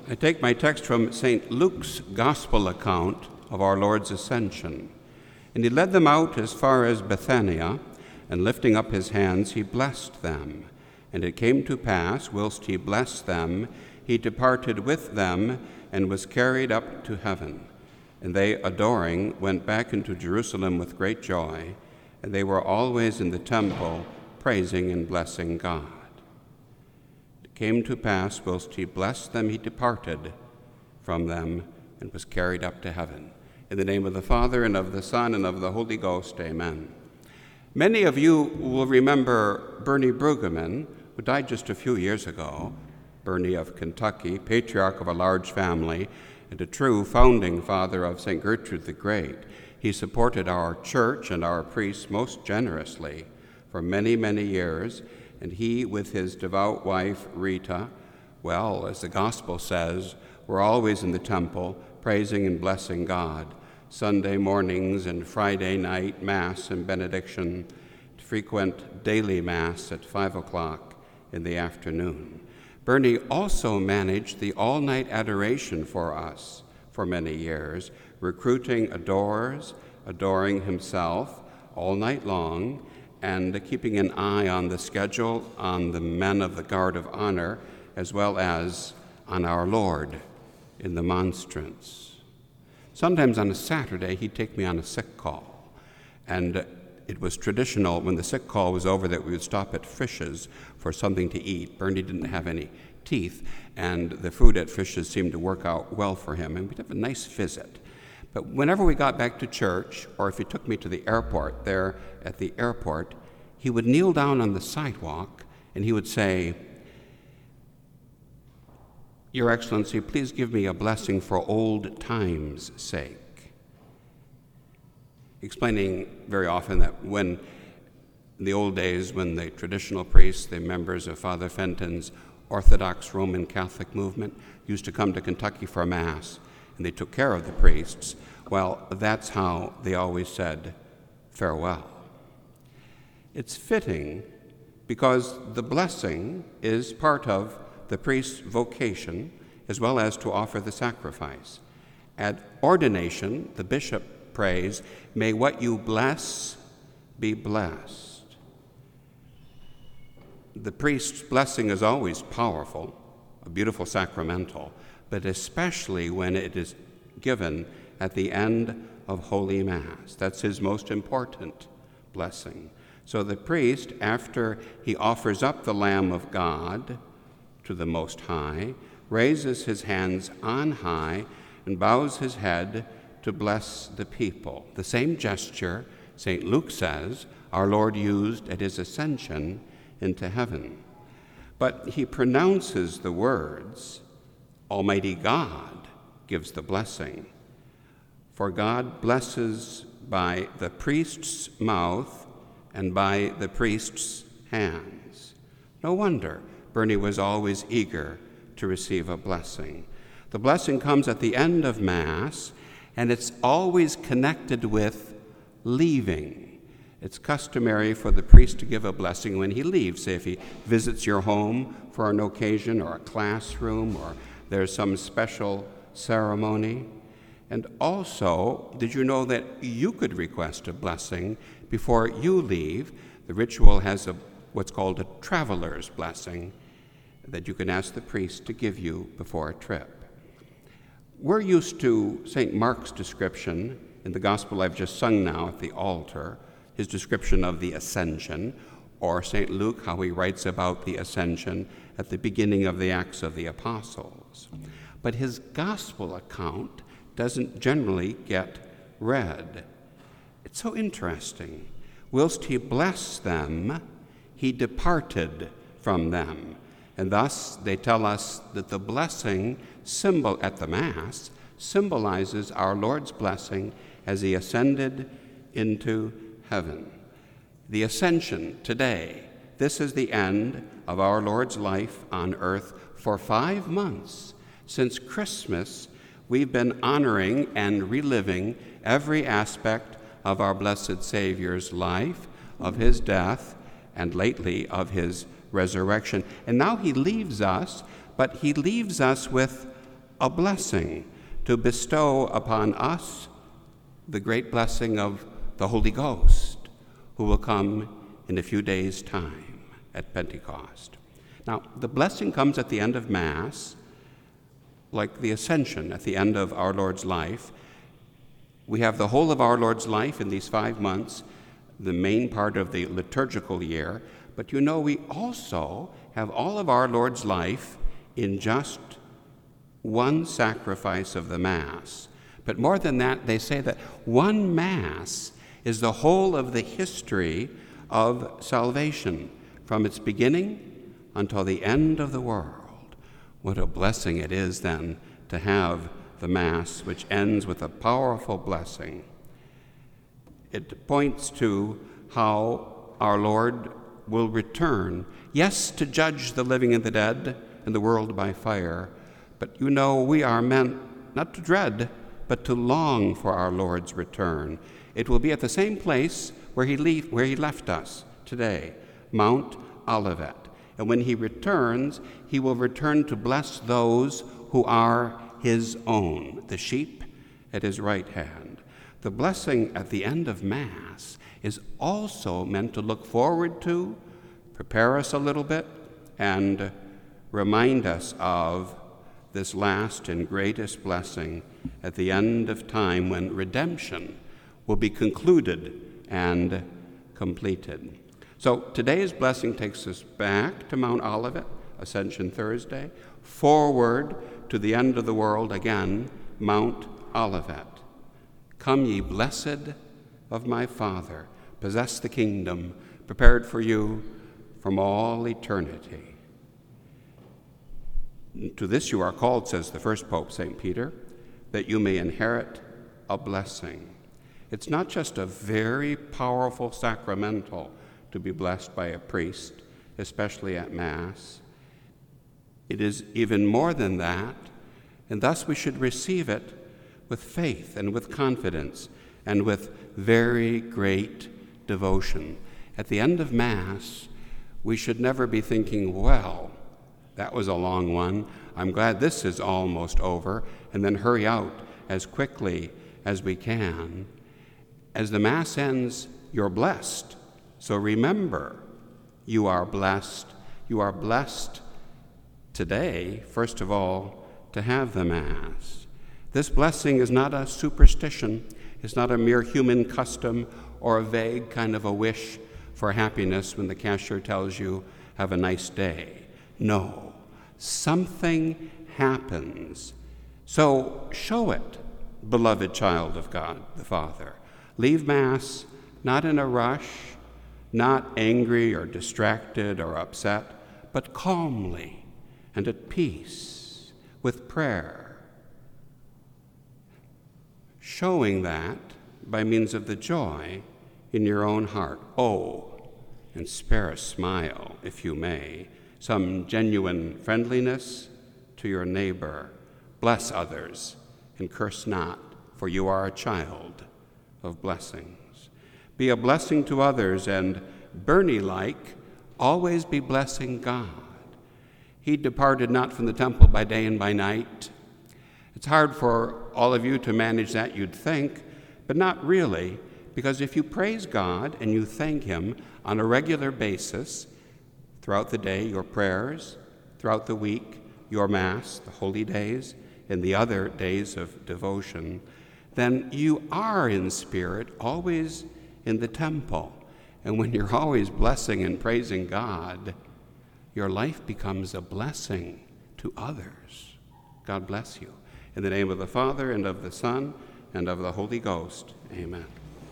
I take my text from St. Luke's Gospel account of our Lord's Ascension. And he led them out as far as Bethania, and lifting up his hands, he blessed them. And it came to pass, whilst he blessed them, he departed with them, and was carried up to heaven. And they, adoring, went back into Jerusalem with great joy, and they were always in the temple, praising and blessing God. It came to pass, whilst he blessed them, he departed from them, and was carried up to heaven. In the name of the Father, and of the Son, and of the Holy Ghost, amen. Many of you will remember Bernie Brueggemann, who died just a few years ago. Bernie of Kentucky, patriarch of a large family, and a true founding father of St. Gertrude the Great. He supported our church and our priests most generously for many, many years, and he, with his devout wife, Rita, well, as the Gospel says, were always in the temple, praising and blessing God. Sunday mornings and Friday night Mass and benediction, frequent daily Mass at 5 o'clock in the afternoon. Bernie also managed the all-night adoration for us for many years, recruiting adorers, adoring himself all night long, and keeping an eye on the schedule, on the men of the Guard of Honor, as well as on our Lord in the monstrance. Sometimes on a Saturday, he'd take me on a sick call, and it was traditional when the sick call was over that we would stop at Frisch's for something to eat. Bernie didn't have any teeth, and the food at Frisch's seemed to work out well for him, and we'd have a nice visit. But whenever we got back to church, or if he took me to the airport, there at the airport, he would kneel down on the sidewalk, and he would say, "Your Excellency, please give me a blessing for old times' sake." Explaining very often that when, in the old days, when the traditional priests, the members of Father Fenton's Orthodox Roman Catholic movement, used to come to Kentucky for Mass, and they took care of the priests, well, that's how they always said farewell. It's fitting because the blessing is part of the priest's vocation, as well as to offer the sacrifice. At ordination, the bishop prays, "May what you bless be blessed." The priest's blessing is always powerful, a beautiful sacramental, but especially when it is given at the end of Holy Mass. That's his most important blessing. So the priest, after he offers up the Lamb of God to the Most High, raises his hands on high and bows his head to bless the people. The same gesture, St. Luke says, our Lord used at his ascension into heaven. But he pronounces the words, Almighty God gives the blessing. For God blesses by the priest's mouth and by the priest's hands. No wonder Bernie was always eager to receive a blessing. The blessing comes at the end of Mass, and it's always connected with leaving. It's customary for the priest to give a blessing when he leaves. Say if he visits your home for an occasion or a classroom or there's some special ceremony. And also, did you know that you could request a blessing before you leave? The ritual has what's called a traveler's blessing that you can ask the priest to give you before a trip. We're used to St. Mark's description in the gospel I've just sung now at the altar, his description of the Ascension, or St. Luke, how he writes about the Ascension at the beginning of the Acts of the Apostles. But his gospel account doesn't generally get read. It's so interesting. Whilst he blessed them, he departed from them. And thus they tell us that the blessing symbol at the Mass symbolizes our Lord's blessing as he ascended into heaven. The Ascension today, this is the end of our Lord's life on earth. For 5 months since Christmas, we've been honoring and reliving every aspect of our blessed Savior's life, of his death, and lately of his resurrection. And now he leaves us, but he leaves us with a blessing, to bestow upon us the great blessing of the Holy Ghost, who will come in a few days' time at Pentecost. Now, the blessing comes at the end of Mass, like the Ascension at the end of our Lord's life. We have the whole of our Lord's life in these 5 months, the main part of the liturgical year, but we also have all of our Lord's life in just one sacrifice of the Mass. But more than that, they say that one Mass is the whole of the history of salvation, from its beginning until the end of the world. What a blessing it is then to have the Mass, which ends with a powerful blessing. It points to how our Lord will return, yes, to judge the living and the dead and the world by fire, but we are meant not to dread, but to long for our Lord's return. It will be at the same place where he left us today, Mount Olivet. And when he returns, he will return to bless those who are his own, the sheep at his right hand. The blessing at the end of Mass is also meant to look forward to, prepare us a little bit, and remind us of this last and greatest blessing at the end of time, when redemption will be concluded and completed. So today's blessing takes us back to Mount Olivet, Ascension Thursday, forward to the end of the world again, Mount Olivet. Come, ye blessed of my Father, possess the kingdom prepared for you from all eternity. To this you are called, says the first Pope, St. Peter, that you may inherit a blessing. It's not just a very powerful sacramental to be blessed by a priest, especially at Mass. It is even more than that, and thus we should receive it with faith and with confidence and with very great devotion. At the end of Mass, we should never be thinking, well, that was a long one. I'm glad this is almost over, and then hurry out as quickly as we can. As the Mass ends, you're blessed. So remember, you are blessed. You are blessed today, first of all, to have the Mass. This blessing is not a superstition. It's not a mere human custom or a vague kind of a wish for happiness when the cashier tells you, have a nice day. No, something happens. So show it, beloved child of God the Father. Leave Mass not in a rush, not angry or distracted or upset, but calmly and at peace with prayer. Showing that by means of the joy in your own heart. Oh, and spare a smile, if you may, some genuine friendliness to your neighbor. Bless others and curse not, for you are a child of blessings. Be a blessing to others, and Bernie-like, always be blessing God. He departed not from the temple by day and by night. It's hard for all of you to manage that, you'd think, but not really, because if you praise God and you thank him on a regular basis, throughout the day, your prayers, throughout the week, your Mass, the holy days, and the other days of devotion, then you are in spirit always in the temple. And when you're always blessing and praising God, your life becomes a blessing to others. God bless you. In the name of the Father, and of the Son, and of the Holy Ghost, amen.